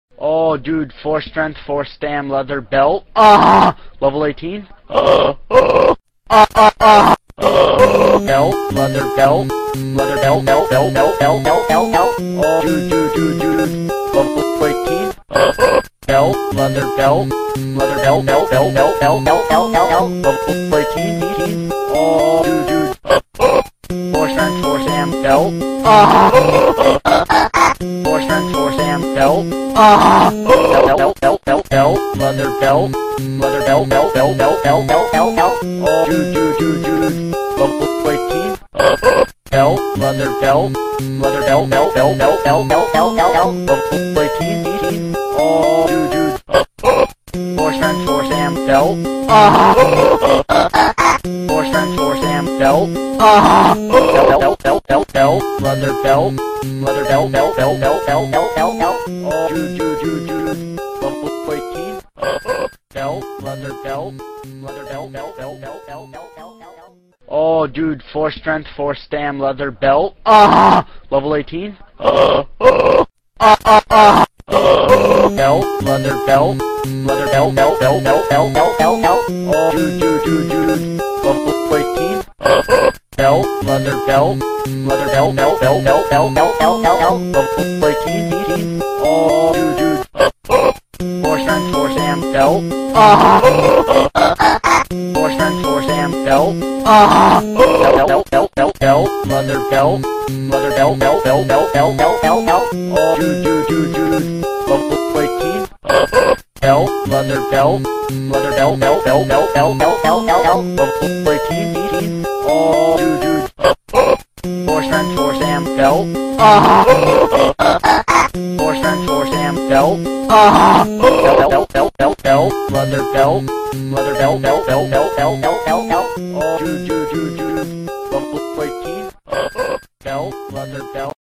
Oh, dude, 4 strength, 4 stam, leather belt. Ah, level 18. Belt, leather belt, leather belt, belt, belt, belt, belt, belt, belt, belt. Oh, dude, level 18. Belt, leather belt, leather belt, belt, belt, belt, belt, belt, belt, belt, level 18. Oh, dude, 4 strength, 4 stam, belt. Ah. 4 strength, 4 stam, belt. Ah. Belt, belt, belt, belt, leather belt, leather belt, belt, belt, belt, belt, belt, belt, belt. Oh, dude, level 18. Belt, leather belt, leather belt, belt, belt, belt, belt, belt, belt, belt, level 18. Oh, dude, 4 strength, 4 stam, belt. Ah. 4 strength, 4 stam, belt. Ah. Belt, belt, belt, belt, leather belt, leather belt, belt, belt, belt, belt, belt, belt, belt. Oh, dude, level 18. Belt, leather belt, leather belt, belt, belt, belt, belt, belt, belt, belt. Oh, dude, 4 strength, 4 stam, leather belt. Ah, level 18. Belt, leather belt, leather belt, belt, belt, belt, belt, belt, belt, belt. Oh, dude, level 18. Belt, leather belt, leather belt, belt, belt, belt, belt, belt, belt, belt, level 18. Oh, dude, 4 strength, 4 stam, belt. Ah. 4 strength, 4 stam, belt. Ah. Belt, belt, belt, belt, leather belt, leather belt, belt, belt, belt, belt, belt, belt, belt. Oh, dude, level 18. Belt, leather belt, leather belt, belt, belt, belt, belt, belt, belt, belt, level 18. Oh, dude, 4 strength, 4 stam, belt. Ah. 4 strength, 4 stam, belt. Ah. Belt, leather belt, leather belt, belt, belt, belt, belt, belt, belt, belt. Oh, dude, level 18. Belt, leather belt.